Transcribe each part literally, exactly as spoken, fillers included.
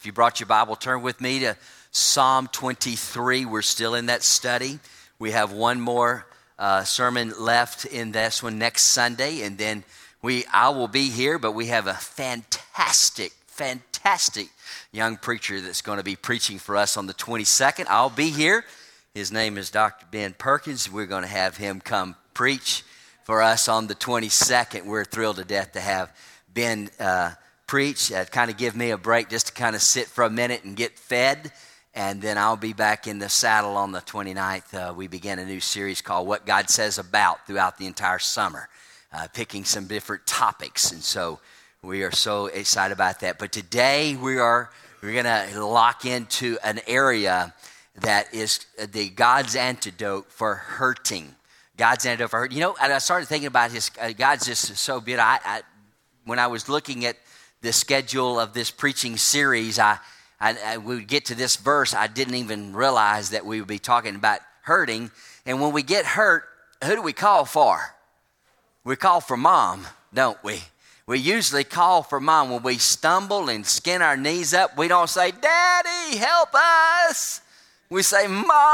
If you brought your Bible, turn with me to Psalm twenty-three. We're still in that study. We have one more uh, sermon left in this one next Sunday, and then we I will be here, but we have a fantastic, fantastic young preacher that's going to be preaching for us on the twenty-second. I'll be here. His name is Doctor Ben Perkins. We're going to have him come preach for us on the twenty-second. We're thrilled to death to have Ben uh, preach. Uh, kind of give me a break just to kind of sit for a minute and get fed. And then I'll be back in the saddle on the twenty-ninth. Uh, we begin a new series called What God Says About throughout the entire summer, uh, picking some different topics. And so we are so excited about that. But today we are we're going to lock into an area that is the God's antidote for hurting. God's antidote for hurting. You know, and I started thinking about his, uh, God's just so beautiful. I, I, when I was looking at the schedule of this preaching series, I, I, I we would get to this verse, I didn't even realize that we would be talking about hurting. And when we get hurt, who do we call for? We call for mom, don't we? We usually call for mom. When we stumble and skin our knees up, we don't say, Daddy, help us. We say,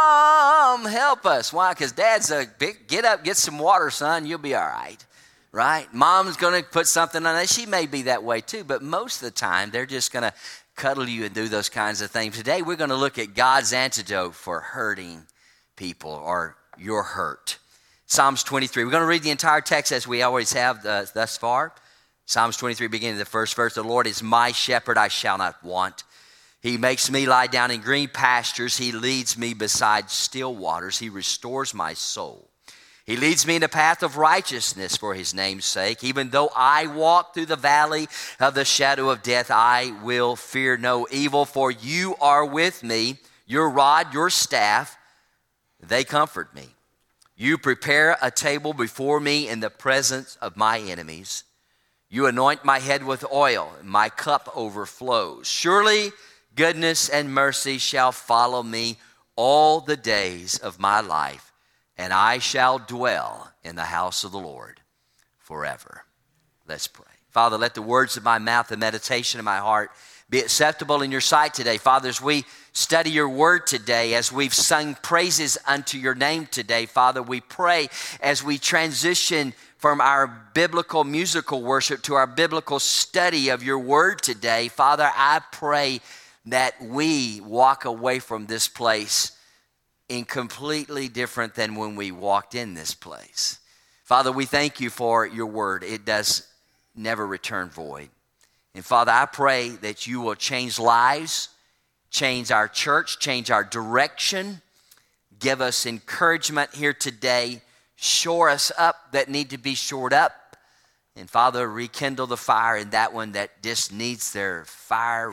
Mom, help us. Why? Because Dad's a big, get up, get some water, son, you'll be all right. Right? Mom's going to put something on it. She may be that way too, but most of the time, they're just going to cuddle you and do those kinds of things. Today, we're going to look at God's antidote for hurting people or your hurt. Psalms twenty-three. We're going to read the entire text as we always have uh, thus far. Psalms twenty-three, beginning of the first verse. The Lord is my shepherd, I shall not want. He makes me lie down in green pastures. He leads me beside still waters. He restores my soul. He leads me in the path of righteousness for his name's sake. Even though I walk through the valley of the shadow of death, I will fear no evil, for you are with me. Your rod, your staff, they comfort me. You prepare a table before me in the presence of my enemies. You anoint my head with oil, and my cup overflows. Surely goodness and mercy shall follow me all the days of my life, and I shall dwell in the house of the Lord forever. Let's pray. Father, let the words of my mouth and meditation of my heart be acceptable in your sight today. Father, as we study your word today, as we've sung praises unto your name today, Father, we pray as we transition from our biblical musical worship to our biblical study of your word today. Father, I pray that we walk away from this place in completely different than when we walked in this place. Father, we thank you for your word. It does never return void. And Father, I pray that you will change lives, change our church, change our direction, give us encouragement here today, shore us up that need to be shored up, and Father, rekindle the fire in that one that just needs their fire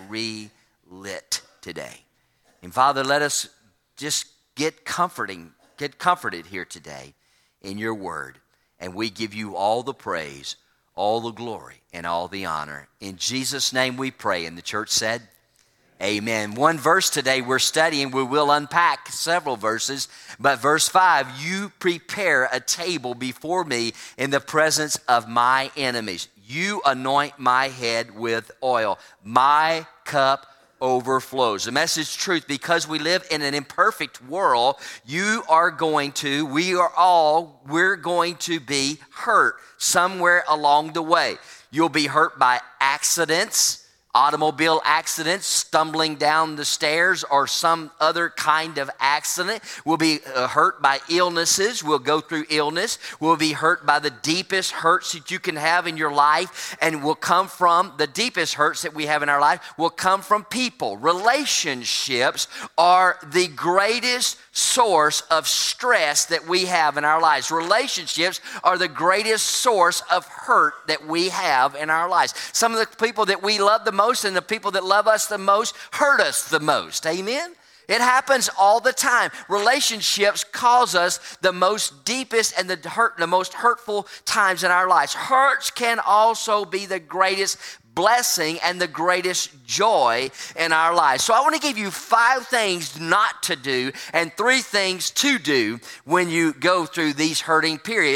relit today. And Father, let us just get comforting, get comforted here today in your word. And we give you all the praise, all the glory, and all the honor. In Jesus' name we pray. And the church said, amen. One verse today we're studying, we will unpack several verses, but verse five, you prepare a table before me in the presence of my enemies. You anoint my head with oil. My cup overflows. The message truth, because we live in an imperfect world, you are going to, we are all, we're going to be hurt somewhere along the way. You'll be hurt by accidents, automobile accidents, stumbling down the stairs, or some other kind of accident. We'll be uh, hurt by illnesses. We'll go through illness. We'll be hurt by the deepest hurts that you can have in your life, and will come from the deepest hurts that we have in our life will come from people. Relationships are the greatest source of stress that we have in our lives. Relationships are the greatest source of hurt that we have in our lives. Some of the people that we love the most and the people that love us the most hurt us the most. Amen? It happens all the time. Relationships cause us the most deepest and the hurt, the most hurtful times in our lives. Hurts can also be the greatest blessing and the greatest joy in our lives. So I want to give you five things not to do and three things to do when you go through these hurting periods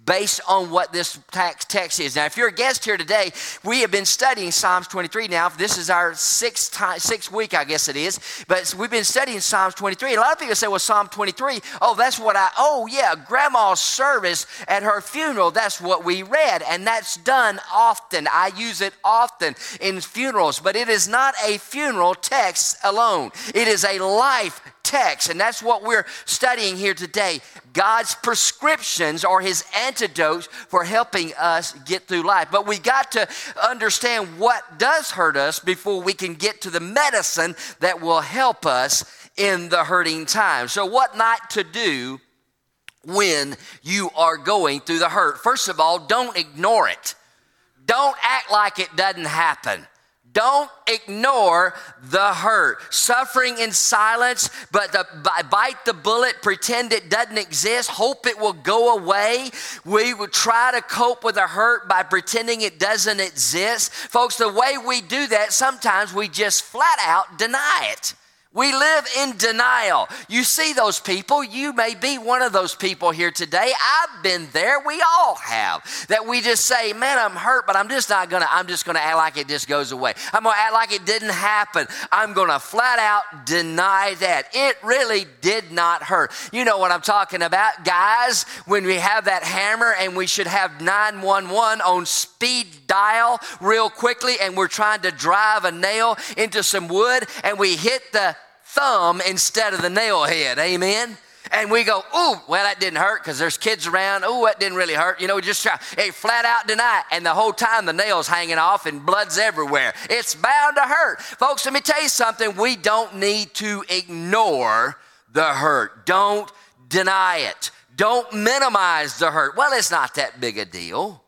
based on what this text is. Now, if you're a guest here today, we have been studying Psalms twenty-three now. This is our sixth time, sixth week, I guess it is. But we've been studying Psalms twenty-three. And a lot of people say, well, Psalm twenty-three, oh, that's what I, oh, yeah, Grandma's service at her funeral, that's what we read. And that's done often. I use it often in funerals. But it is not a funeral text alone. It is a life text, and that's what we're studying here today. God's prescriptions or his antidotes for helping us get through life. But we got to understand what does hurt us before we can get to the medicine that will help us in the hurting time. So what not to do when you are going through the hurt? First of all, don't ignore it. Don't act like it doesn't happen. Don't ignore the hurt. Suffering in silence, but the, bite the bullet, pretend it doesn't exist, hope it will go away. We would try to cope with the hurt by pretending it doesn't exist. Folks, the way we do that, sometimes we just flat out deny it. We live in denial. You see those people. You may be one of those people here today. I've been there. We all have. That we just say, man, I'm hurt, but I'm just not going to, I'm just going to act like it just goes away. I'm going to act like it didn't happen. I'm going to flat out deny that. It really did not hurt. You know what I'm talking about, guys, when we have that hammer and we should have nine one one on speed dial real quickly and we're trying to drive a nail into some wood and we hit the thumb instead of the nail head, amen? And we go, ooh, well, that didn't hurt because there's kids around. Ooh, that didn't really hurt. You know, we just try, hey, flat out deny it. And the whole time the nail's hanging off and blood's everywhere. It's bound to hurt. Folks, let me tell you something. We don't need to ignore the hurt. Don't deny it. Don't minimize the hurt. Well, it's not that big a deal.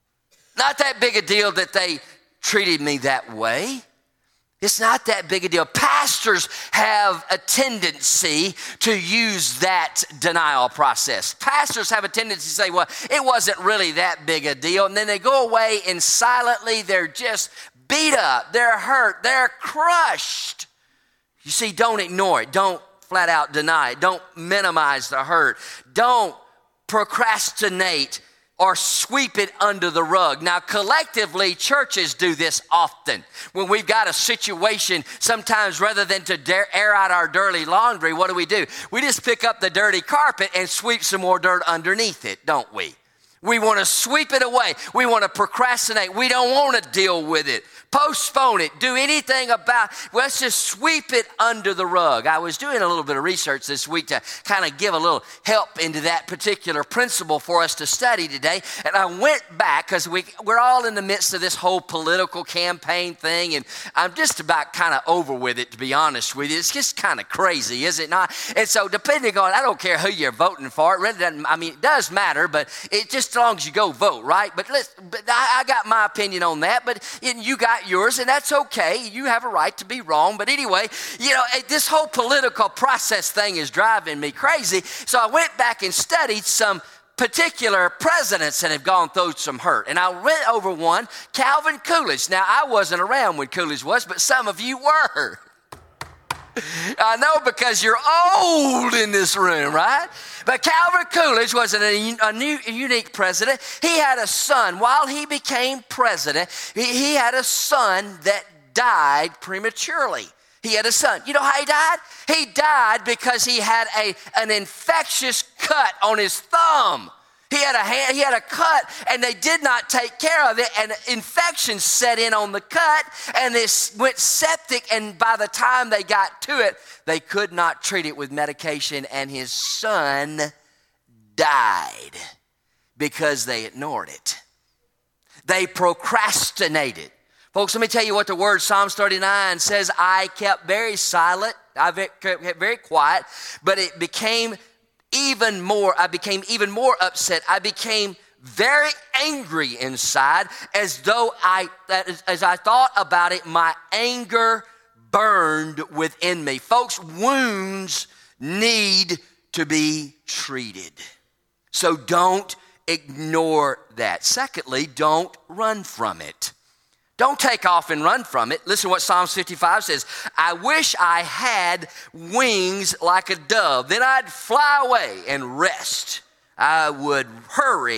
Not that big a deal that they treated me that way. It's not that big a deal. Pastors have a tendency to use that denial process. Pastors have a tendency to say, well, it wasn't really that big a deal. And then they go away and silently they're just beat up. They're hurt. They're crushed. You see, don't ignore it. Don't flat out deny it. Don't minimize the hurt. Don't procrastinate or sweep it under the rug. Now, collectively, churches do this often. When we've got a situation, sometimes rather than to dare air out our dirty laundry, what do we do? We just pick up the dirty carpet and sweep some more dirt underneath it, don't we? We want to sweep it away. We want to procrastinate. We don't want to deal with it. Postpone it. Do anything about it. Let's just sweep it under the rug. I was doing a little bit of research this week to kind of give a little help into that particular principle for us to study today. And I went back because we, we're all in the midst of this whole political campaign thing. And I'm just about kind of over with it, to be honest with you. It's just kind of crazy, is it not? And so depending on, I don't care who you're voting for. It really doesn't, I mean, it does matter, but it just as long as you go vote, right? But, let's, but I, I got my opinion on that, but you got yours, and that's okay. You have a right to be wrong. But anyway, you know, this whole political process thing is driving me crazy. So I went back and studied some particular presidents that have gone through some hurt. And I went over one, Calvin Coolidge. Now, I wasn't around when Coolidge was, but some of you were. I know because you're old in this room, right? But Calvin Coolidge was an, a, new, a unique president. He had a son. While he became president, he, he had a son that died prematurely. He had a son. You know how he died? He died because he had a, an infectious cut on his thumb. He had a hand, he had a cut, and they did not take care of it, and infection set in on the cut, and this went septic, and by the time they got to it, they could not treat it with medication, and his son died because they ignored it. They procrastinated. Folks, let me tell you what the word Psalms thirty-nine says. I kept very silent, I kept very quiet, but it became even more, I became even more upset. I became very angry inside, as though I, as I thought about it, my anger burned within me. Folks, wounds need to be treated. So don't ignore that. Secondly, don't run from it. Don't take off and run from it. Listen to what Psalms fifty-five says. I wish I had wings like a dove. Then I'd fly away and rest. I would hurry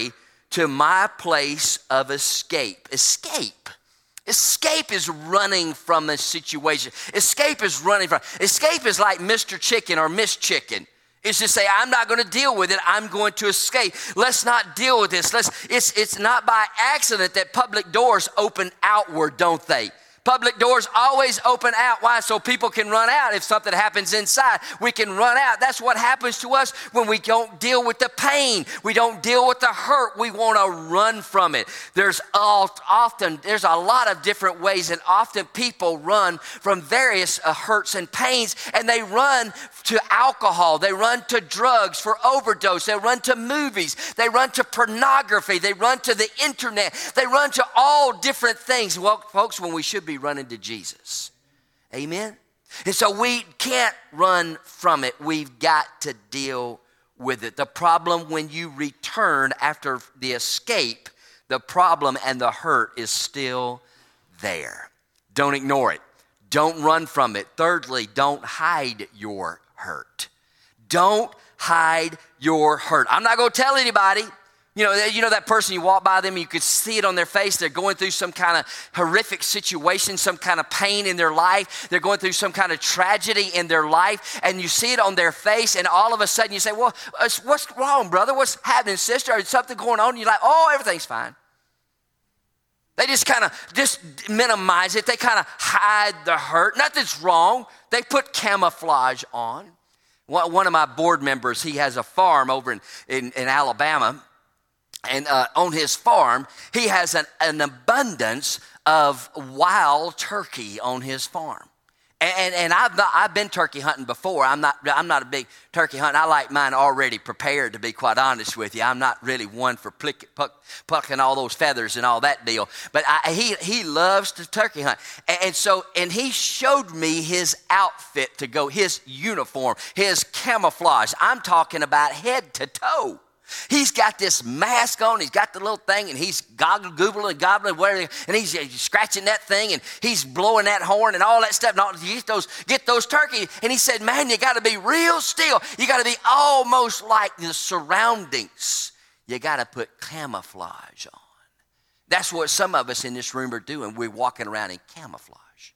to my place of escape. Escape. Escape is running from a situation. Escape is running from. Escape is like Mister Chicken or Miss Chicken. It's to say, I'm not going to deal with it. I'm going to escape. Let's not deal with this. Let's. It's it's not by accident that public doors open outward, don't they? Public doors always open out. Why? So people can run out. If something happens inside, we can run out. That's what happens to us when we don't deal with the pain. We don't deal with the hurt. We want to run from it. There's all, often, there's a lot of different ways, and often people run from various uh, hurts and pains, and they run to alcohol. They run to drugs for overdose. They run to movies. They run to pornography. They run to the internet. They run to all different things. Well, folks, when we should be running to Jesus. Amen? And so we can't run from it. We've got to deal with it. The problem when you return after the escape, the problem and the hurt is still there. Don't ignore it. Don't run from it. Thirdly, don't hide your hurt. Don't hide your hurt. I'm not going to tell anybody. You know, you know that person, you walk by them, you could see it on their face. They're going through some kind of horrific situation, some kind of pain in their life. They're going through some kind of tragedy in their life, and you see it on their face, and all of a sudden you say, well, what's wrong, brother? What's happening, sister? Is something going on? And you're like, oh, everything's fine. They just kind of just minimize it. They kind of hide the hurt. Nothing's wrong. They put camouflage on. One of my board members, he has a farm over in, in, in Alabama. And uh, on his farm, he has an, an abundance of wild turkey on his farm. And, and I've not, I've been turkey hunting before. I'm not I'm not a big turkey hunter. I like mine already prepared, to be quite honest with you. I'm not really one for plick, pluck, plucking all those feathers and all that deal. But I, he he loves to turkey hunt. And, and so and he showed me his outfit to go, his uniform, his camouflage. I'm talking about head to toe. He's got this mask on, he's got the little thing, and he's goggle, googling, and gobbling, and he's scratching that thing, and he's blowing that horn and all that stuff. And all, get those, get those turkey. And he said, man, you got to be real still. You got to be almost like the surroundings. You got to put camouflage on. That's what some of us in this room are doing. We're walking around in camouflage.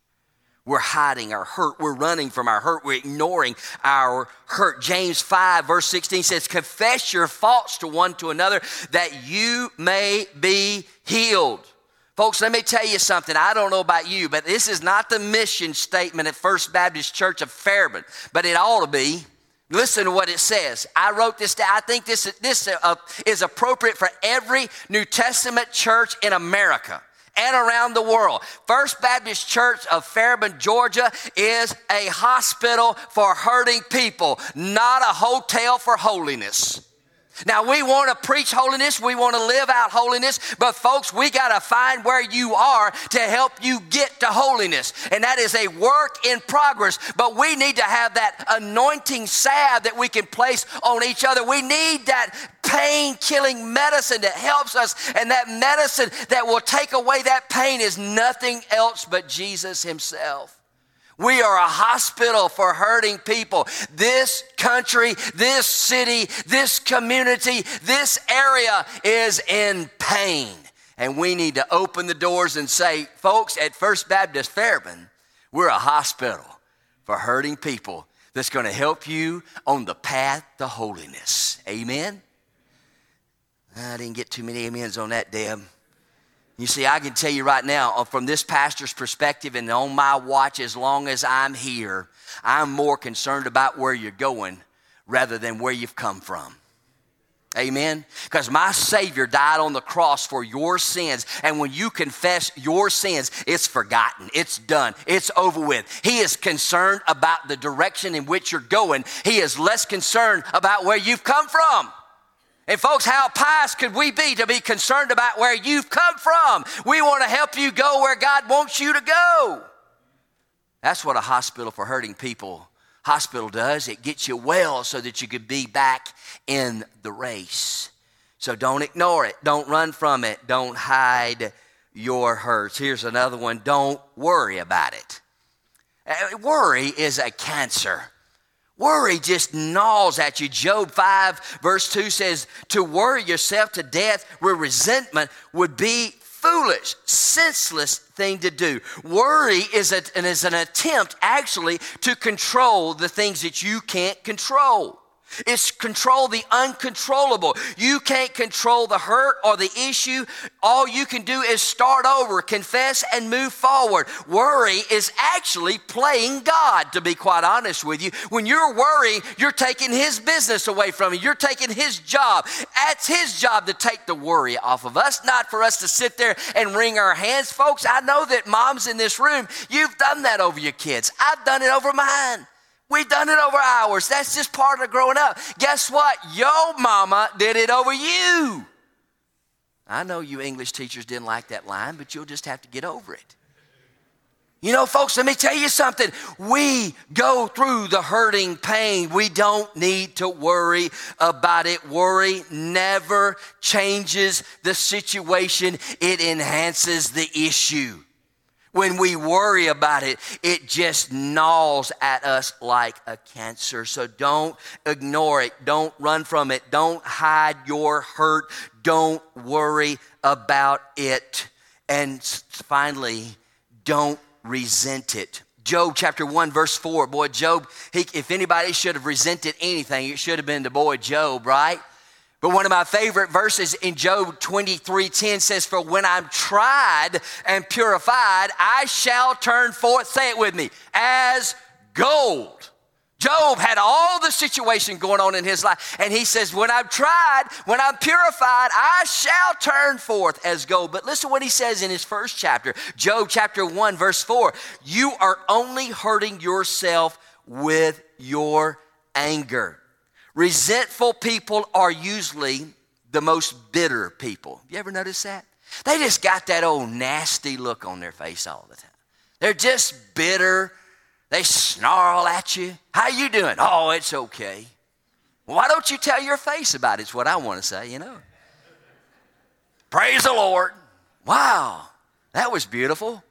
We're hiding our hurt. We're running from our hurt. We're ignoring our hurt. James five verse sixteen says, confess your faults to one to another that you may be healed. Folks, let me tell you something. I don't know about you, but this is not the mission statement at First Baptist Church of Fairburn, but it ought to be. Listen to what it says. I wrote this down. I think this, this uh, is appropriate for every New Testament church in America and around the world. First Baptist Church of Fairburn, Georgia is a hospital for hurting people, not a hotel for holiness. Now, we want to preach holiness. We want to live out holiness. But, folks, we got to find where you are to help you get to holiness. And that is a work in progress. But we need to have that anointing salve that we can place on each other. We need that pain-killing medicine that helps us. And that medicine that will take away that pain is nothing else but Jesus himself. We are a hospital for hurting people. This country, this city, this community, this area is in pain. And we need to open the doors and say, folks, at First Baptist Fairburn, we're a hospital for hurting people that's going to help you on the path to holiness. Amen? I didn't get too many amens on that, Deb. You see, I can tell you right now, from this pastor's perspective and on my watch, as long as I'm here, I'm more concerned about where you're going rather than where you've come from. Amen? Because my Savior died on the cross for your sins. And when you confess your sins, it's forgotten. It's done. It's over with. He is concerned about the direction in which you're going. He is less concerned about where you've come from. And folks, how pious could we be to be concerned about where you've come from? We want to help you go where God wants you to go. That's what a hospital for hurting people hospital does. It gets you well so that you could be back in the race. So don't ignore it. Don't run from it. Don't hide your hurts. Here's another one. Don't worry about it. Worry is a cancer. Worry just gnaws at you. Job five verse two says, to worry yourself to death with resentment would be foolish, senseless thing to do. Worry is, a, is an attempt actually to control the things that you can't control. It's control the uncontrollable. You can't control the hurt or the issue. All you can do is start over, confess, and move forward. Worry is actually playing God, to be quite honest with you. When you're worrying, you're taking his business away from you. You're taking his job. That's his job to take the worry off of us, not for us to sit there and wring our hands. Folks, I know that moms in this room, you've done that over your kids. I've done it over mine. We've done it over ours. That's just part of growing up. Guess what? Your mama did it over you. I know you English teachers didn't like that line, but you'll just have to get over it. You know, folks, let me tell you something. We go through the hurting pain. We don't need to worry about it. Worry never changes the situation. It enhances the issue. When we worry about it, it just gnaws at us like a cancer. So don't ignore it. Don't run from it. Don't hide your hurt. Don't worry about it. And finally, don't resent it. Job chapter one, verse four. Boy, Job, he, if anybody should have resented anything, it should have been the boy Job, right? But one of my favorite verses in Job twenty-three ten says, for when I'm tried and purified, I shall turn forth, say it with me, as gold. Job had all the situation going on in his life. And he says, when I'm tried, when I'm purified, I shall turn forth as gold. But listen what he says in his first chapter, Job chapter one, verse four. You are only hurting yourself with your anger. Resentful people are usually the most bitter people. You ever notice that? They just got that old nasty look on their face all the time. They're just bitter. They snarl at you. How you doing? Oh, it's okay. Why don't you tell your face about it? It's what I want to say, you know. Praise the Lord. Wow, that was beautiful.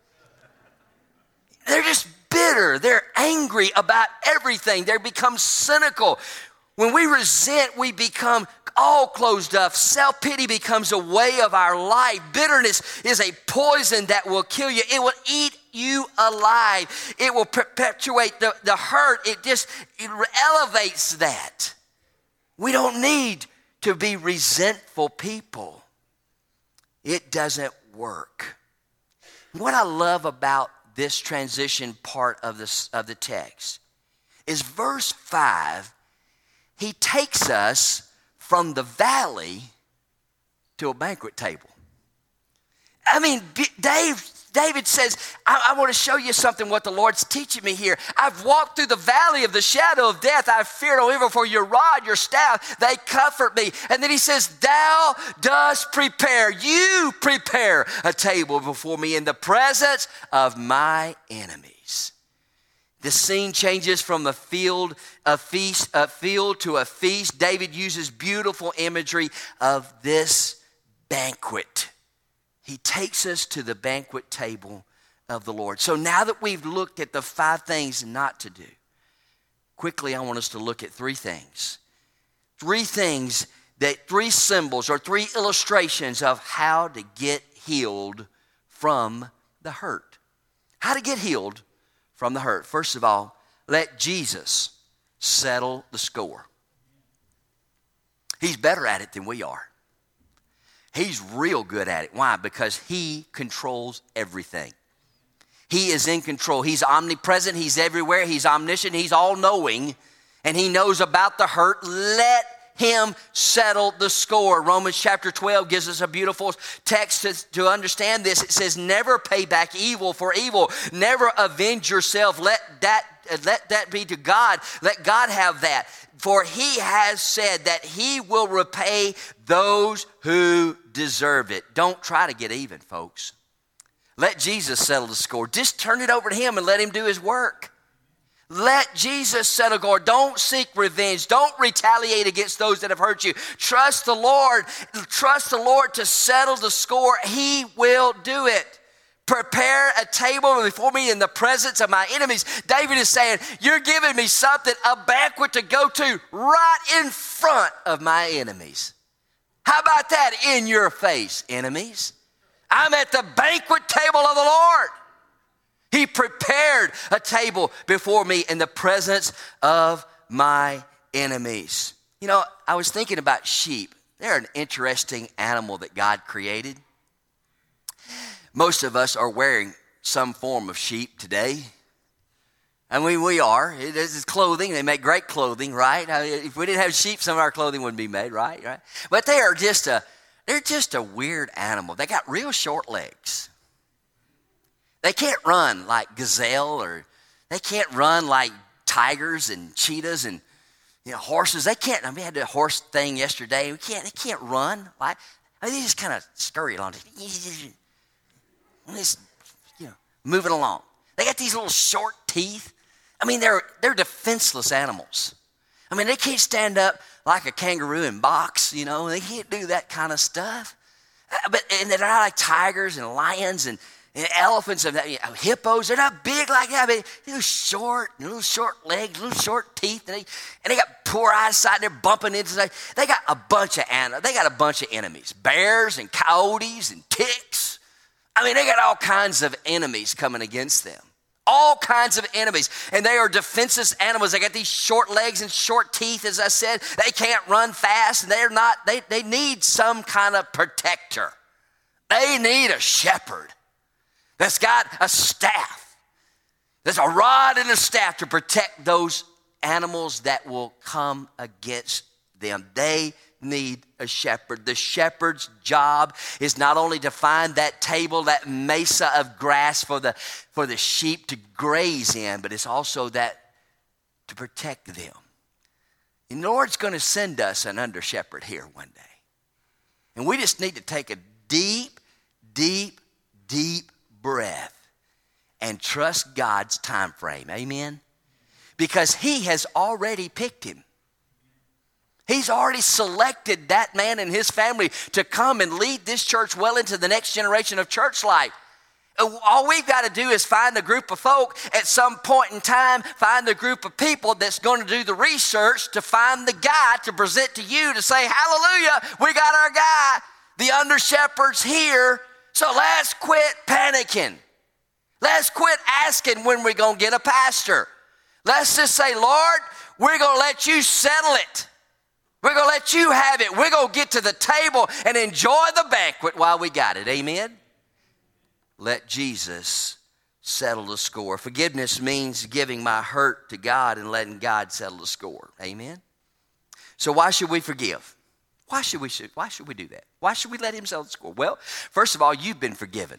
They're just bitter. They're angry about everything. They become cynical. When we resent, we become all closed up. Self-pity becomes a way of our life. Bitterness is a poison that will kill you. It will eat you alive. It will perpetuate the, the hurt. It just it elevates that. We don't need to be resentful people. It doesn't work. What I love about this transition part of, this, of the text is verse five. He takes us from the valley to a banquet table. I mean, Dave, David says, I, I want to show you something what the Lord's teaching me here. I've walked through the valley of the shadow of death. I've feared no evil, for your rod, your staff, they comfort me. And then he says, thou dost prepare, you prepare a table before me in the presence of my enemies. The scene changes from a field, a feast, a field to a feast. David uses beautiful imagery of this banquet. He takes us to the banquet table of the Lord. So now that we've looked at the five things not to do, quickly I want us to look at three things. Three things, that three symbols or three illustrations of how to get healed from the hurt. How to get healed from the hurt. First of all, let Jesus settle the score. He's better at it than we are. He's real good at it. Why? Because he controls everything. He is in control. He's omnipresent. He's everywhere. He's omniscient. He's all-knowing. And he knows about the hurt. Let him settle the score. Romans chapter twelve gives us a beautiful text to, to understand this. It says, never pay back evil for evil. Never avenge yourself. Let that, let that be to God. Let God have that. For he has said that he will repay those who deserve it. Don't try to get even, folks. Let Jesus settle the score. Just turn it over to him and let him do his work. Let Jesus settle the score. Don't seek revenge. Don't retaliate against those that have hurt you. Trust the Lord. Trust the Lord to settle the score. He will do it. Prepare a table before me in the presence of my enemies. David is saying, you're giving me something, a banquet to go to right in front of my enemies. How about that? In your face, enemies. I'm at the banquet table of the Lord. He prepared a table before me in the presence of my enemies. You know, I was thinking about sheep. They're an interesting animal that God created. Most of us are wearing some form of sheep today. I mean, we are. It is clothing. They make great clothing, right? I mean, if we didn't have sheep, some of our clothing wouldn't be made, right? Right? But they are just a, they're just a weird animal. They got real short legs. They can't run like gazelle, or they can't run like tigers and cheetahs and, you know, horses. They can't. I mean, we had a horse thing yesterday. We can't. They can't run. Like, I mean, they just kind of scurry along. Just, you know, moving along. They got these little short teeth. I mean, they're they're defenseless animals. I mean, they can't stand up like a kangaroo and box, you know. They can't do that kind of stuff. But and they're not like tigers and lions and, and elephants and you know, hippos. They're not big like that. But they're short, little short legs, little short teeth, and they and they got poor eyesight. And they're bumping into. They got a bunch of animals. They got a bunch of enemies: bears and coyotes and ticks. I mean, they got all kinds of enemies coming against them. All kinds of enemies. And they are defenseless animals. They got these short legs and short teeth, as I said. They can't run fast. And they're not, they, they need some kind of protector. They need a shepherd that's got a staff. There's a rod and a staff to protect those animals that will come against them. They need a shepherd. The shepherd's job is not only to find that table, that mesa of grass for the for the sheep to graze in, but it's also that to protect them. And the Lord's going to send us an under shepherd here one day. And we just need to take a deep, deep, deep breath and trust God's time frame. Amen? Because he has already picked him. He's already selected that man and his family to come and lead this church well into the next generation of church life. All we've got to do is find a group of folk at some point in time, find a group of people that's going to do the research to find the guy to present to you to say, hallelujah, we got our guy. The under shepherd's here. So let's quit panicking. Let's quit asking when we're going to get a pastor. Let's just say, Lord, we're going to let you settle it. We're going to let you have it. We're going to get to the table and enjoy the banquet while we got it. Amen? Let Jesus settle the score. Forgiveness means giving my hurt to God and letting God settle the score. Amen? So why should we forgive? Why should we, why should we do that? Why should we let him settle the score? Well, first of all, you've been forgiven.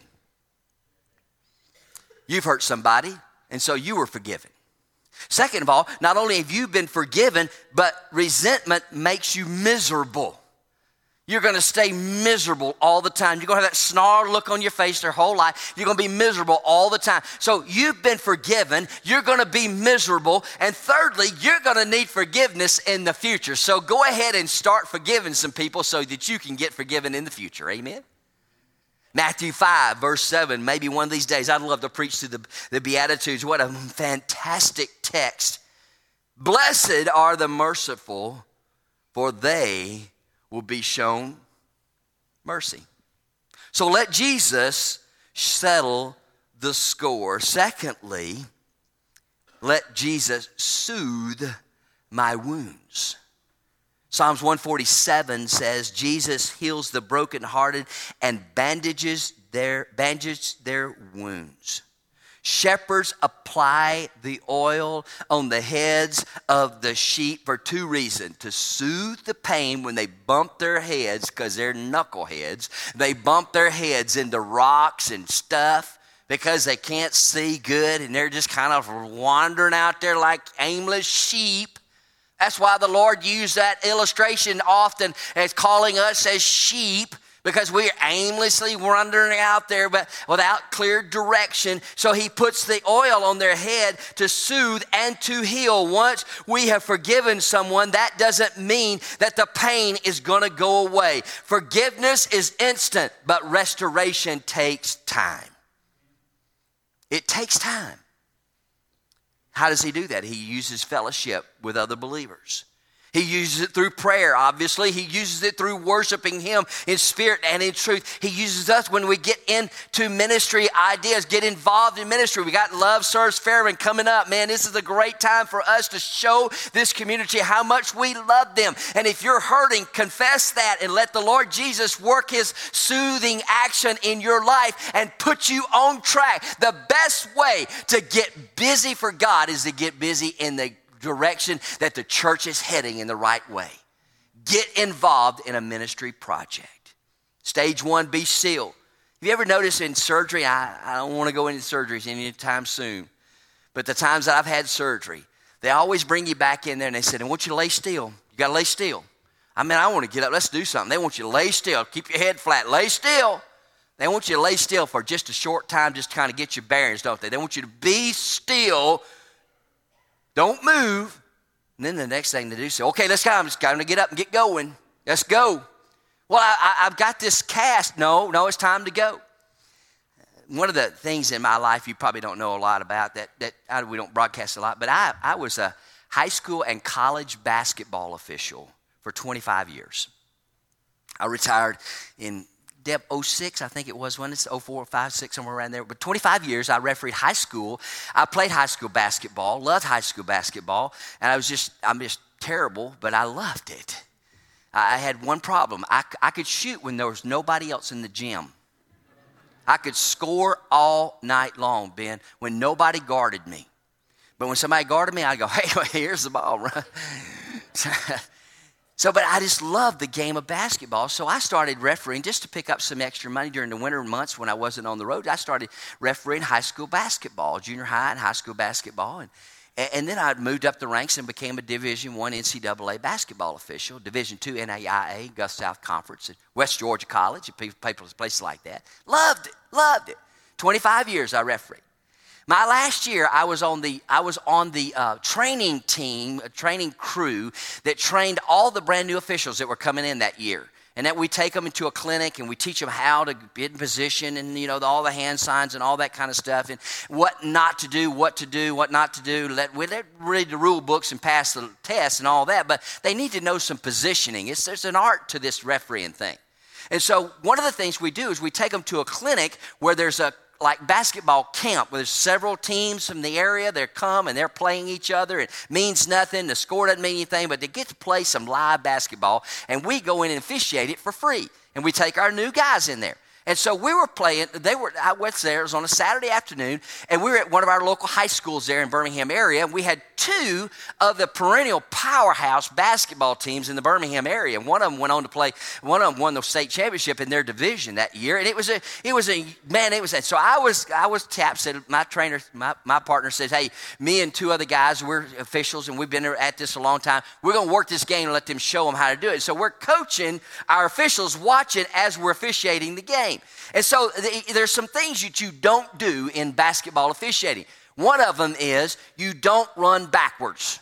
You've hurt somebody, and so you were forgiven. Second of all, not only have you been forgiven, but resentment makes you miserable. You're going to stay miserable all the time. You're going to have that snarled look on your face their whole life. You're going to be miserable all the time. So you've been forgiven. You're going to be miserable. And thirdly, you're going to need forgiveness in the future. So go ahead and start forgiving some people so that you can get forgiven in the future. Amen? Matthew five, verse seven, maybe one of these days, I'd love to preach to the, the Beatitudes. What a fantastic text. Blessed are the merciful, for they will be shown mercy. So let Jesus settle the score. Secondly, let Jesus soothe my wounds. Psalms one forty-seven says, Jesus heals the brokenhearted and bandages their, bandages their wounds. Shepherds apply the oil on the heads of the sheep for two reasons. To soothe the pain when they bump their heads, because they're knuckleheads. They bump their heads into rocks and stuff because they can't see good, and they're just kind of wandering out there like aimless sheep. That's why the Lord used that illustration often as calling us as sheep, because we're aimlessly wandering out there but without clear direction. So he puts the oil on their head to soothe and to heal. Once we have forgiven someone, that doesn't mean that the pain is going to go away. Forgiveness is instant, but restoration takes time. It takes time. How does he do that? He uses fellowship with other believers. He uses it through prayer, obviously. He uses it through worshiping him in spirit and in truth. He uses us when we get into ministry ideas, get involved in ministry. We got Love Serves Fairman coming up. Man, this is a great time for us to show this community how much we love them. And if you're hurting, confess that and let the Lord Jesus work his soothing action in your life and put you on track. The best way to get busy for God is to get busy in the direction that the church is heading in the right way. Get involved in a ministry project. Stage one, be still. Have you ever noticed in surgery, I, I don't want to go into surgeries anytime soon, but the times that I've had surgery, they always bring you back in there and they said, I want you to lay still. You got to lay still. I mean, I want to get up. Let's do something. They want you to lay still. Keep your head flat. Lay still. They want you to lay still for just a short time, just to kind of get your bearings, don't they? They want you to be still. Don't move. And then the next thing to do is say, okay, let's go. I'm just going to get up and get going. Let's go. Well, I, I, I've got this cast. No, no, it's time to go. One of the things in my life you probably don't know a lot about, that, that I, we don't broadcast a lot, but I, I was a high school and college basketball official for twenty-five years. I retired in Deb, oh six, I think it was when it's oh four, five, six, somewhere around there. But twenty-five years, I refereed high school. I played high school basketball, loved high school basketball. And I was just, I'm just terrible, but I loved it. I had one problem. I, I could shoot when there was nobody else in the gym. I could score all night long, Ben, when nobody guarded me. But when somebody guarded me, I'd go, hey, here's the ball, right? So, but I just loved the game of basketball. So I started refereeing just to pick up some extra money during the winter months when I wasn't on the road. I started refereeing high school basketball, junior high and high school basketball. And, and then I moved up the ranks and became a Division I N C double A basketball official, Division two N A I A, Gulf South Conference, at West Georgia College, places like that. Loved it, loved it. twenty-five years I refereed. My last year, I was on the I was on the uh, training team, a training crew that trained all the brand new officials that were coming in that year. And that we take them into a clinic and we teach them how to get in position and, you know, all the hand signs and all that kind of stuff and what not to do, what to do, what not to do. Let, we let read the rule books and pass the tests and all that, but they need to know some positioning. It's, there's an art to this refereeing thing. And so one of the things we do is we take them to a clinic where there's a like basketball camp where there's several teams from the area. They come and they're playing each other. It means nothing. The score doesn't mean anything, but they get to play some live basketball, and we go in and officiate it for free. And we take our new guys in there. And so we were playing, they were, I was there, it was on a Saturday afternoon, and we were at one of our local high schools there in Birmingham area, and we had two of the perennial powerhouse basketball teams in the Birmingham area. And one of them went on to play, one of them won the state championship in their division that year, and it was a, it was a, man, it was, a, so I was, I was tapped, said, my trainer, my, my partner says, hey, me and two other guys, we're officials, and we've been at this a long time, we're going to work this game and let them show them how to do it. So we're coaching our officials, watching as we're officiating the game. And so the, there's some things that you don't do in basketball officiating. One of them is you don't run backwards.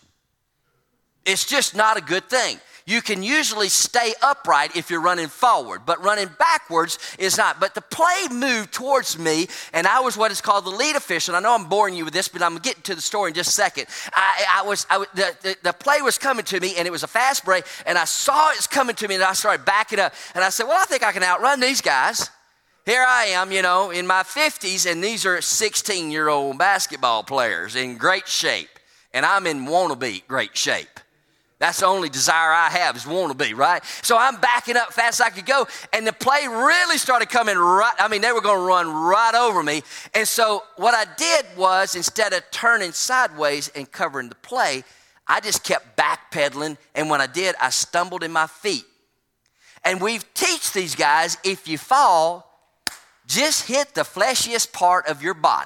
It's just not a good thing. You can usually stay upright if you're running forward, but running backwards is not. But the play moved towards me, and I was what is called the lead official. I know I'm boring you with this, but I'm getting to the story in just a second. I, I was I, the, the, the play was coming to me, and it was a fast break, and I saw it's coming to me, and I started backing up, and I said, well, I think I can outrun these guys. Here I am, you know, in my fifties, and these are sixteen-year-old basketball players in great shape, and I'm in wannabe great shape. That's the only desire I have is wannabe, right? So I'm backing up fast as I could go, and the play really started coming right, I mean, they were going to run right over me. And so what I did was, instead of turning sideways and covering the play, I just kept backpedaling, and when I did, I stumbled in my feet. And we teach these guys, if you fall, just hit the fleshiest part of your body,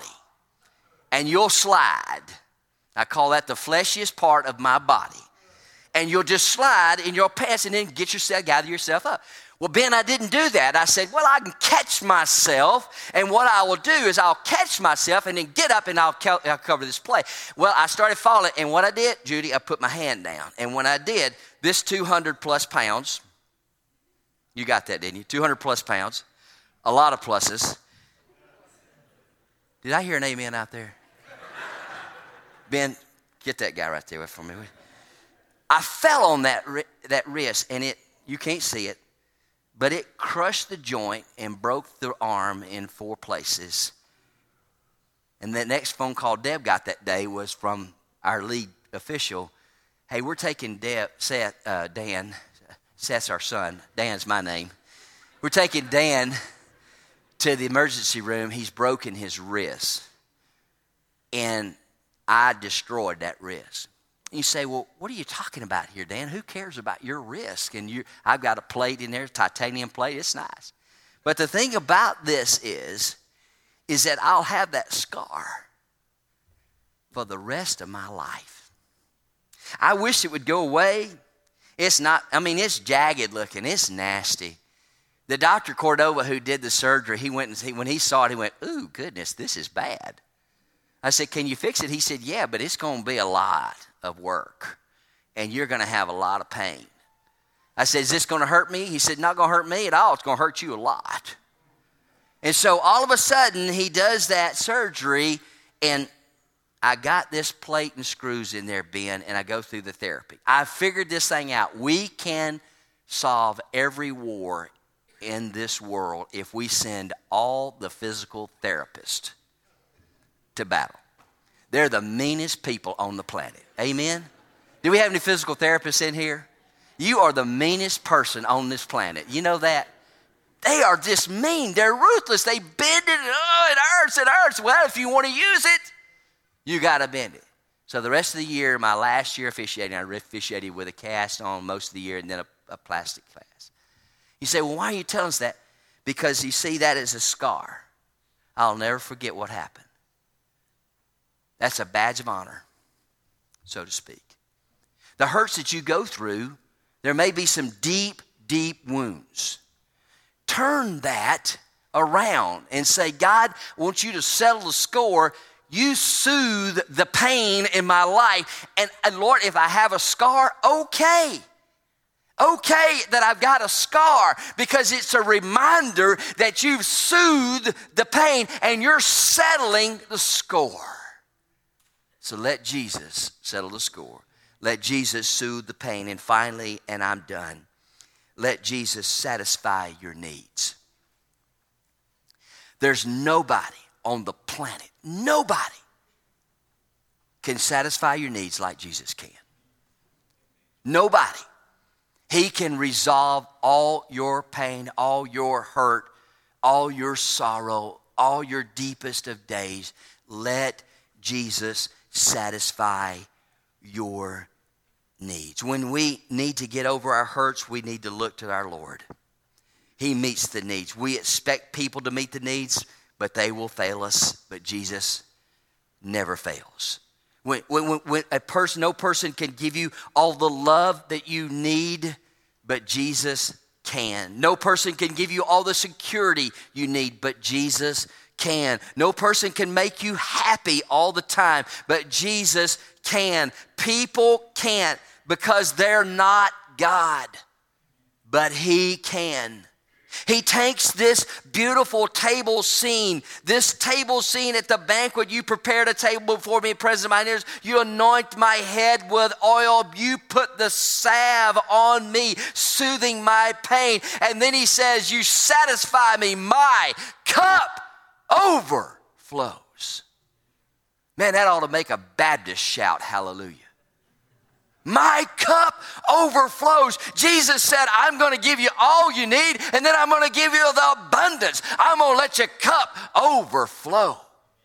and you'll slide. I call that the fleshiest part of my body. And you'll just slide in your pants and then get yourself, gather yourself up. Well, Ben, I didn't do that. I said, well, I can catch myself, and what I will do is I'll catch myself and then get up and I'll, co- I'll cover this play. Well, I started falling, and what I did, Judy, I put my hand down. And when I did, this two hundred plus pounds, you got that, didn't you? two hundred plus pounds, a lot of pluses. Did I hear an amen out there? Ben, get that guy right there for me. I fell on that that wrist, and it you can't see it, but it crushed the joint and broke the arm in four places. And the next phone call Deb got that day was from our lead official. Hey, we're taking Deb, Seth, uh, Dan, Seth's our son. Dan's my name. We're taking Dan to the emergency room. He's broken his wrist. And I destroyed that wrist. You say, well, what are you talking about here, Dan? Who cares about your wrist? And you, I've got a plate in there, titanium plate. It's nice. But the thing about this is, is that I'll have that scar for the rest of my life. I wish it would go away. It's not, I mean, it's jagged looking. It's nasty. The Doctor Cordova who did the surgery, he went and he, when he saw it, he went, ooh, goodness, this is bad. I said, can you fix it? He said, yeah, but it's going to be a lot of work, and you're going to have a lot of pain. I said, is this going to hurt me? He said, not going to hurt me at all. It's going to hurt you a lot. And so all of a sudden, he does that surgery, and I got this plate and screws in there, Ben, and I go through the therapy. I figured this thing out. We can solve every war in this world if we send all the physical therapists to battle. They're the meanest people on the planet. Amen? Do we have any physical therapists in here? You are the meanest person on this planet. You know that? They are just mean. They're ruthless. They bend it. And, oh, it hurts. It hurts. Well, if you want to use it, you got to bend it. So the rest of the year, my last year officiating, I officiated with a cast on most of the year and then a, a plastic cast. You say, well, why are you telling us that? Because you see that as a scar. I'll never forget what happened. That's a badge of honor, so to speak. The hurts that you go through, there may be some deep, deep wounds. Turn that around and say, God, I want you to settle the score. You soothe the pain in my life. And, and Lord, if I have a scar, okay. Okay that I've got a scar, because it's a reminder that you've soothed the pain and you're settling the score. So let Jesus settle the score. Let Jesus soothe the pain. And finally, and I'm done, let Jesus satisfy your needs. There's nobody on the planet, nobody can satisfy your needs like Jesus can. Nobody. He can resolve all your pain, all your hurt, all your sorrow, all your deepest of days. Let Jesus satisfy your needs. When we need to get over our hurts, we need to look to our Lord. He meets the needs. We expect people to meet the needs, but they will fail us. But Jesus never fails. When, when, when a person, no person can give you all the love that you need, but Jesus can. No person can give you all the security you need, but Jesus can. No person can make you happy all the time, but Jesus can. People can't because they're not God, but He can. He takes this beautiful table scene, this table scene at the banquet. You prepared a table before me, present my ears. You anoint my head with oil. You put the salve on me, soothing my pain. And then He says, you satisfy me. My cup overflows. Man, that ought to make a Baptist shout, hallelujah. My cup overflows. Jesus said, I'm going to give you all you need, and then I'm going to give you the abundance. I'm going to let your cup overflow.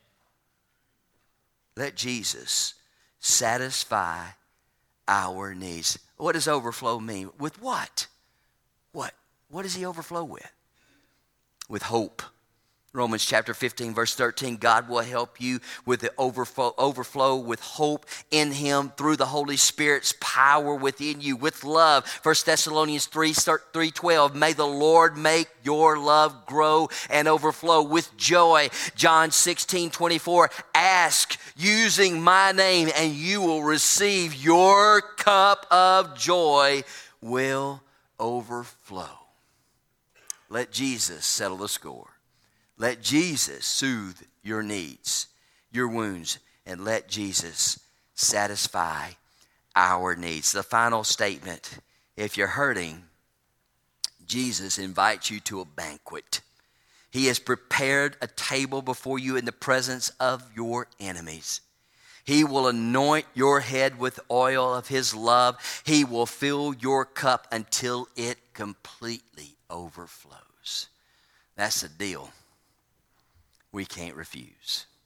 Let Jesus satisfy our needs. What does overflow mean? With what? What? What does He overflow with? With hope. Romans chapter fifteen, verse thirteen, God will help you with the overflow, overflow with hope in Him through the Holy Spirit's power within you, with love. First Thessalonians three twelve, may the Lord make your love grow and overflow with joy. John sixteen twenty-four, ask using my name and you will receive. Your cup of joy will overflow. Let Jesus settle the score. Let Jesus soothe your needs, your wounds, and let Jesus satisfy our needs. The final statement, if you're hurting, Jesus invites you to a banquet. He has prepared a table before you in the presence of your enemies. He will anoint your head with oil of his love. He will fill your cup until it completely overflows. That's a deal we can't refuse.